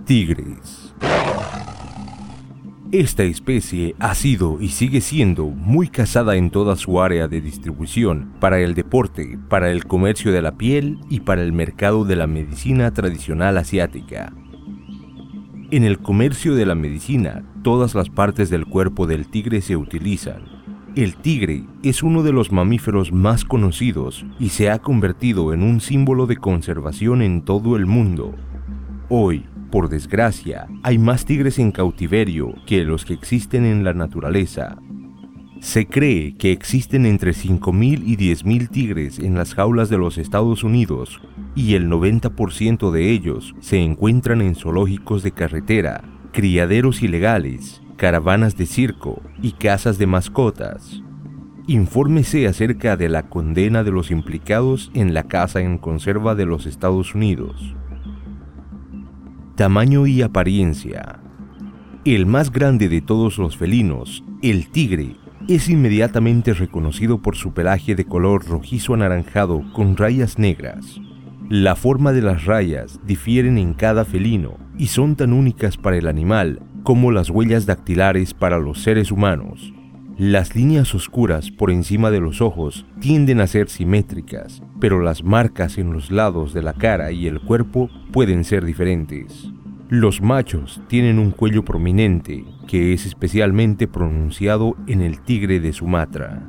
Tigres. Esta especie ha sido y sigue siendo muy cazada en toda su área de distribución para el deporte, para el comercio de la piel y para el mercado de la medicina tradicional asiática. En el comercio de la medicina, todas las partes del cuerpo del tigre se utilizan. El tigre es uno de los mamíferos más conocidos y se ha convertido en un símbolo de conservación en todo el mundo. Hoy, por desgracia, hay más tigres en cautiverio que los que existen en la naturaleza. Se cree que existen entre 5.000 y 10.000 tigres en las jaulas de los Estados Unidos y el 90% de ellos se encuentran en zoológicos de carretera, criaderos ilegales, caravanas de circo y casas de mascotas. Infórmese acerca de la condena de los implicados en la caza en conserva de los Estados Unidos. Tamaño y apariencia. El más grande de todos los felinos, el tigre, es inmediatamente reconocido por su pelaje de color rojizo anaranjado con rayas negras. La forma de las rayas difieren en cada felino y son tan únicas para el animal como las huellas dactilares para los seres humanos. Las líneas oscuras por encima de los ojos tienden a ser simétricas, pero las marcas en los lados de la cara y el cuerpo pueden ser diferentes. Los machos tienen un cuello prominente, que es especialmente pronunciado en el tigre de Sumatra.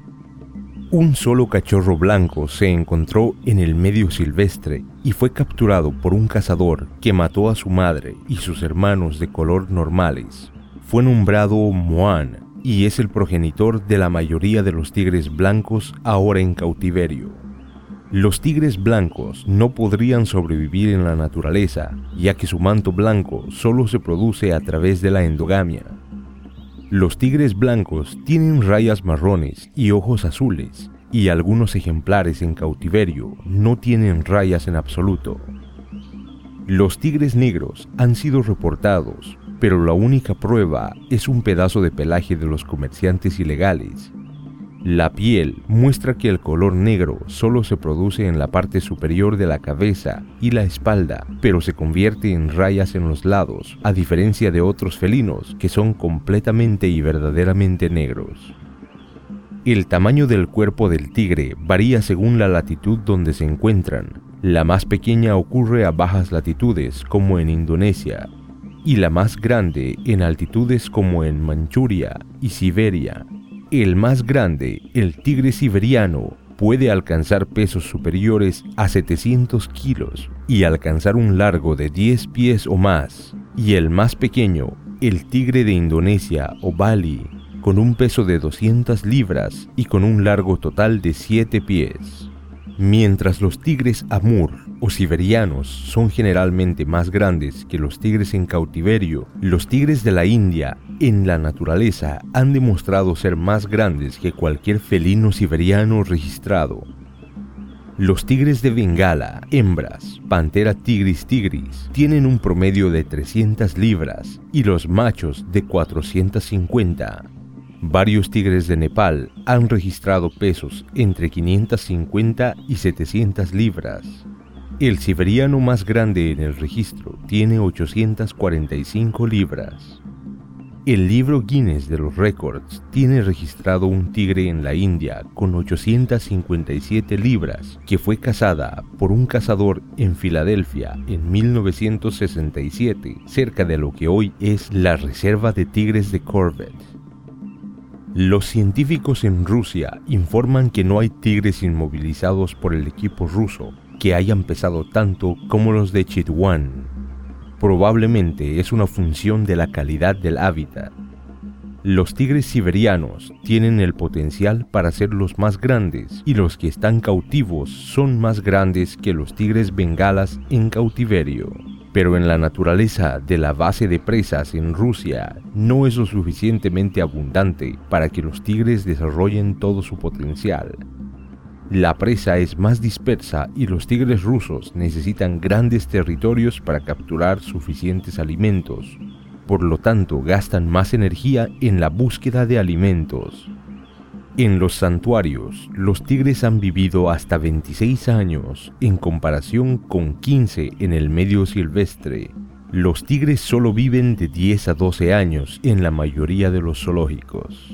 Un solo cachorro blanco se encontró en el medio silvestre y fue capturado por un cazador que mató a su madre y sus hermanos de color normales. Fue nombrado Moan y es el progenitor de la mayoría de los tigres blancos ahora en cautiverio. Los tigres blancos no podrían sobrevivir en la naturaleza, ya que su manto blanco solo se produce a través de la endogamia. Los tigres blancos tienen rayas marrones y ojos azules, y algunos ejemplares en cautiverio no tienen rayas en absoluto. Los tigres negros han sido reportados, pero la única prueba es un pedazo de pelaje de los comerciantes ilegales. La piel muestra que el color negro solo se produce en la parte superior de la cabeza y la espalda, pero se convierte en rayas en los lados, a diferencia de otros felinos que son completamente y verdaderamente negros. El tamaño del cuerpo del tigre varía según la latitud donde se encuentran. La más pequeña ocurre a bajas latitudes, como en Indonesia, y la más grande en altitudes como en Manchuria y Siberia. El más grande, el tigre siberiano, puede alcanzar pesos superiores a 700 kilos y alcanzar un largo de 10 pies o más. Y el más pequeño, el tigre de Indonesia o Bali, con un peso de 200 libras y con un largo total de 7 pies. Mientras los tigres amur o siberianos son generalmente más grandes que los tigres en cautiverio, los tigres de la India en la naturaleza han demostrado ser más grandes que cualquier felino siberiano registrado. Los tigres de Bengala, hembras, Panthera tigris tigris, tienen un promedio de 300 libras y los machos de 450. Varios tigres de Nepal han registrado pesos entre 550 y 700 libras. El siberiano más grande en el registro tiene 845 libras. El libro Guinness de los récords tiene registrado un tigre en la India con 857 libras que fue cazada por un cazador en Filadelfia en 1967, cerca de lo que hoy es la reserva de tigres de Corbett. Los científicos en Rusia informan que no hay tigres inmovilizados por el equipo ruso que hayan pesado tanto como los de Chitwan. Probablemente es una función de la calidad del hábitat. Los tigres siberianos tienen el potencial para ser los más grandes y los que están cautivos son más grandes que los tigres bengalas en cautiverio. Pero en la naturaleza de la base de presas en Rusia no es lo suficientemente abundante para que los tigres desarrollen todo su potencial. La presa es más dispersa y los tigres rusos necesitan grandes territorios para capturar suficientes alimentos. Por lo tanto, gastan más energía en la búsqueda de alimentos. En los santuarios, los tigres han vivido hasta 26 años, en comparación con 15 en el medio silvestre. Los tigres solo viven de 10 a 12 años en la mayoría de los zoológicos.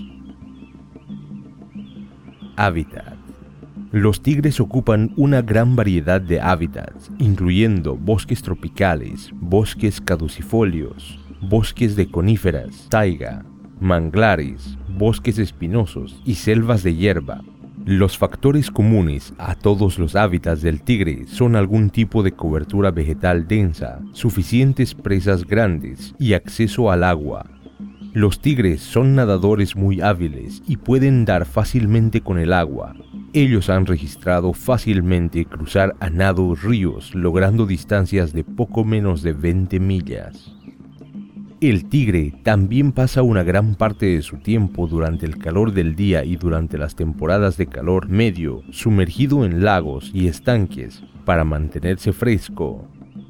Hábitat. Los tigres ocupan una gran variedad de hábitats, incluyendo bosques tropicales, bosques caducifolios, bosques de coníferas, taiga, manglares, bosques espinosos y selvas de hierba. Los factores comunes a todos los hábitats del tigre son algún tipo de cobertura vegetal densa, suficientes presas grandes y acceso al agua. Los tigres son nadadores muy hábiles y pueden dar fácilmente con el agua. Ellos han registrado fácilmente cruzar a nado ríos, logrando distancias de poco menos de 20 millas. El tigre también pasa una gran parte de su tiempo durante el calor del día y durante las temporadas de calor medio, sumergido en lagos y estanques para mantenerse fresco.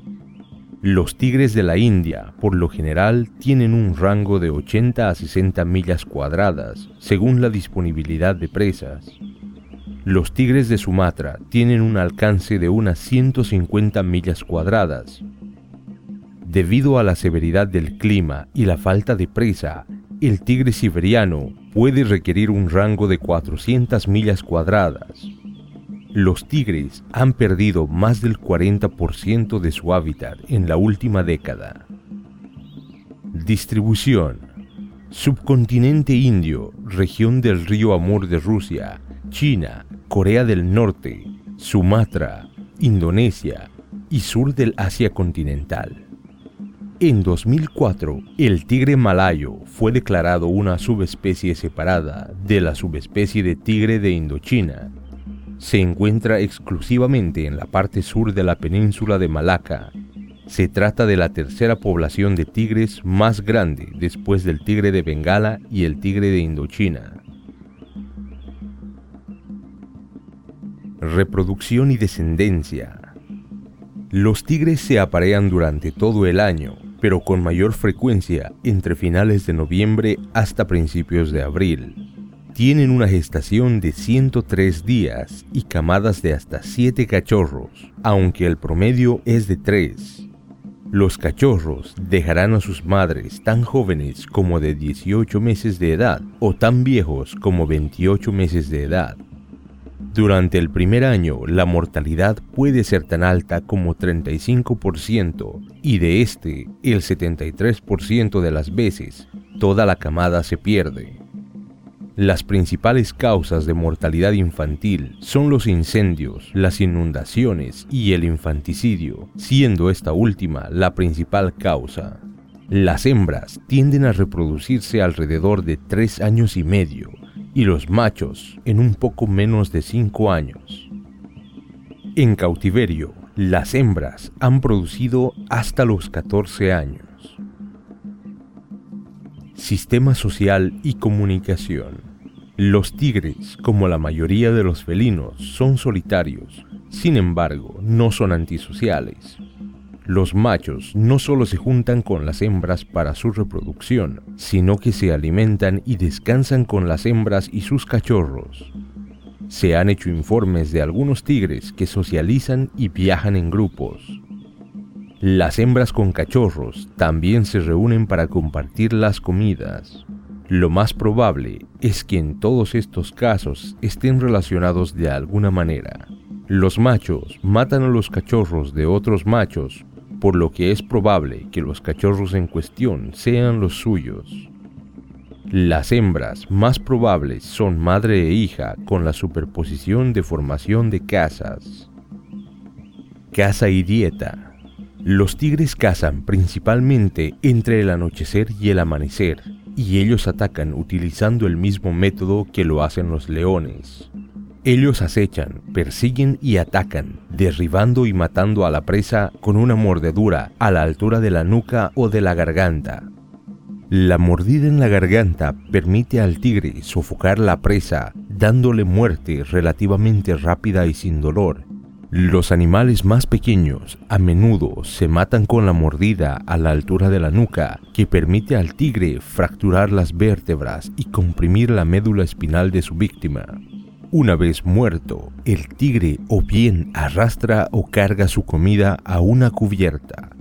Los tigres de la India, por lo general, tienen un rango de 80 a 60 millas cuadradas, según la disponibilidad de presas. Los tigres de Sumatra tienen un alcance de unas 150 millas cuadradas. Debido a la severidad del clima y la falta de presa, el tigre siberiano puede requerir un rango de 400 millas cuadradas. Los tigres han perdido más del 40% de su hábitat en la última década. Distribución: subcontinente indio, región del río Amur de Rusia, China, Corea del Norte, Sumatra, Indonesia y sur del Asia continental. En 2004, el tigre malayo fue declarado una subespecie separada de la subespecie de tigre de Indochina. Se encuentra exclusivamente en la parte sur de la península de Malaca. Se trata de la tercera población de tigres más grande después del tigre de Bengala y el tigre de Indochina. Reproducción y descendencia. Los tigres se aparean durante todo el año, pero con mayor frecuencia entre finales de noviembre hasta principios de abril. Tienen una gestación de 103 días y camadas de hasta 7 cachorros, aunque el promedio es de 3. Los cachorros dejarán a sus madres tan jóvenes como de 18 meses de edad o tan viejos como 28 meses de edad. Durante el primer año, la mortalidad puede ser tan alta como 35% y de este, el 73% de las veces, toda la camada se pierde. Las principales causas de mortalidad infantil son los incendios, las inundaciones y el infanticidio, siendo esta última la principal causa. Las hembras tienden a reproducirse alrededor de 3 años y medio, y los machos en un poco menos de 5 años. En cautiverio, las hembras han producido hasta los 14 años. Sistema social y comunicación. Los tigres, como la mayoría de los felinos, son solitarios, sin embargo, no son antisociales. Los machos no solo se juntan con las hembras para su reproducción, sino que se alimentan y descansan con las hembras y sus cachorros. Se han hecho informes de algunos tigres que socializan y viajan en grupos. Las hembras con cachorros también se reúnen para compartir las comidas. Lo más probable es que en todos estos casos estén relacionados de alguna manera. Los machos matan a los cachorros de otros machos, por lo que es probable que los cachorros en cuestión sean los suyos. Las hembras más probables son madre e hija con la superposición de formación de cazas. Caza y dieta. Los tigres cazan principalmente entre el anochecer y el amanecer, y ellos atacan utilizando el mismo método que lo hacen los leones. Ellos acechan, persiguen y atacan, derribando y matando a la presa con una mordedura a la altura de la nuca o de la garganta. La mordida en la garganta permite al tigre sofocar la presa, dándole muerte relativamente rápida y sin dolor. Los animales más pequeños a menudo se matan con la mordida a la altura de la nuca, que permite al tigre fracturar las vértebras y comprimir la médula espinal de su víctima. Una vez muerto, el tigre o bien arrastra o carga su comida a una cubierta.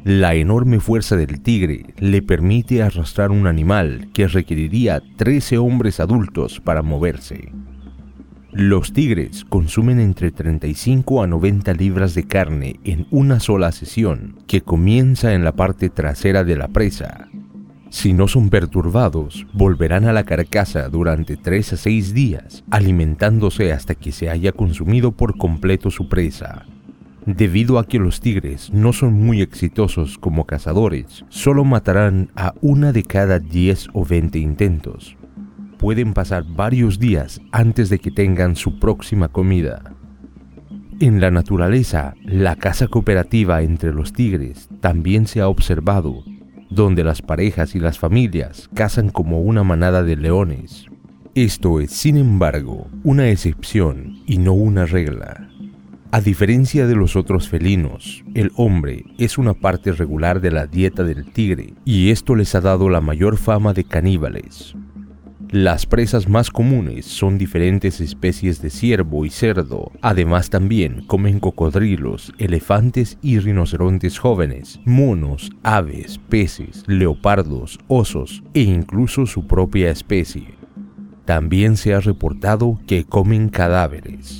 La enorme fuerza del tigre le permite arrastrar un animal que requeriría 13 hombres adultos para moverse. Los tigres consumen entre 35 a 90 libras de carne en una sola sesión, que comienza en la parte trasera de la presa. Si no son perturbados, volverán a la carcasa durante 3 a 6 días, alimentándose hasta que se haya consumido por completo su presa. Debido a que los tigres no son muy exitosos como cazadores, solo matarán a 1 de cada 10 o 20 intentos. Pueden pasar varios días antes de que tengan su próxima comida. En la naturaleza, la caza cooperativa entre los tigres también se ha observado, donde las parejas y las familias cazan como una manada de leones. Esto es, sin embargo, una excepción y no una regla. A diferencia de los otros felinos, el hombre es una parte regular de la dieta del tigre y esto les ha dado la mayor fama de caníbales. Las presas más comunes son diferentes especies de ciervo y cerdo. Además también comen cocodrilos, elefantes y rinocerontes jóvenes, monos, aves, peces, leopardos, osos e incluso su propia especie. También se ha reportado que comen cadáveres.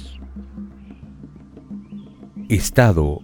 Estado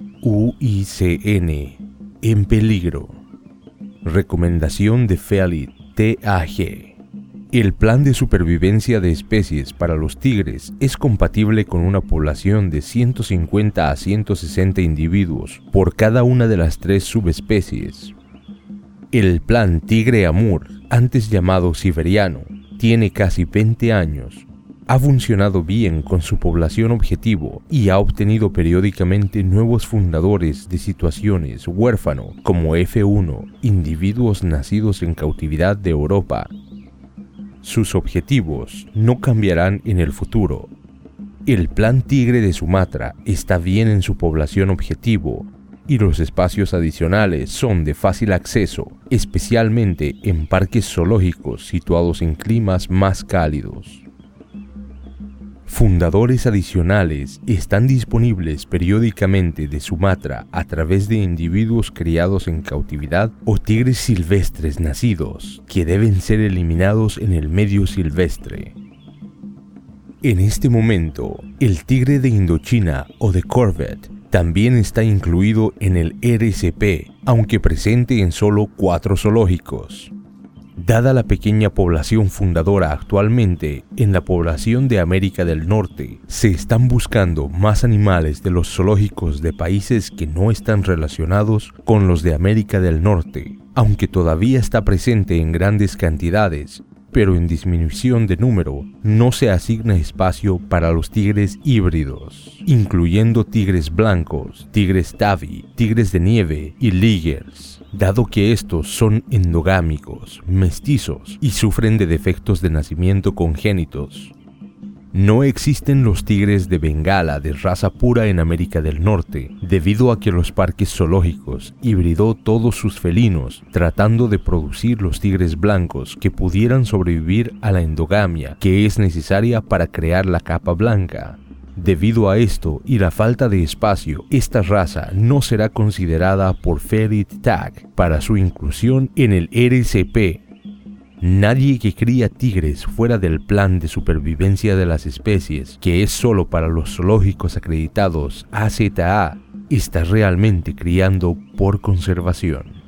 UICN en peligro. Recomendación de Felit TAG. El plan de supervivencia de especies para los tigres es compatible con una población de 150 a 160 individuos por cada una de las 3 subespecies. El plan Tigre-Amur, antes llamado siberiano, tiene casi 20 años. Ha funcionado bien con su población objetivo y ha obtenido periódicamente nuevos fundadores de situaciones huérfano como F1, individuos nacidos en cautividad de Europa. Sus objetivos no cambiarán en el futuro. El plan Tigre de Sumatra está bien en su población objetivo y los espacios adicionales son de fácil acceso, especialmente en parques zoológicos situados en climas más cálidos. Fundadores adicionales están disponibles periódicamente de Sumatra a través de individuos criados en cautividad o tigres silvestres nacidos, que deben ser eliminados en el medio silvestre. En este momento, el tigre de Indochina o de Corvette también está incluido en el RCP, aunque presente en solo 4 zoológicos. Dada la pequeña población fundadora actualmente en la población de América del Norte, se están buscando más animales de los zoológicos de países que no están relacionados con los de América del Norte, aunque todavía está presente en grandes cantidades, pero en disminución de número, no se asigna espacio para los tigres híbridos, incluyendo tigres blancos, tigres tabby, tigres de nieve y ligers, dado que estos son endogámicos, mestizos y sufren de defectos de nacimiento congénitos. No existen los tigres de Bengala de raza pura en América del Norte, debido a que los parques zoológicos hibridó todos sus felinos, tratando de producir los tigres blancos que pudieran sobrevivir a la endogamia que es necesaria para crear la capa blanca. Debido a esto y la falta de espacio, esta raza no será considerada por Felit TAG para su inclusión en el RCP. Nadie que cría tigres fuera del plan de supervivencia de las especies, que es solo para los zoológicos acreditados AZA, está realmente criando por conservación.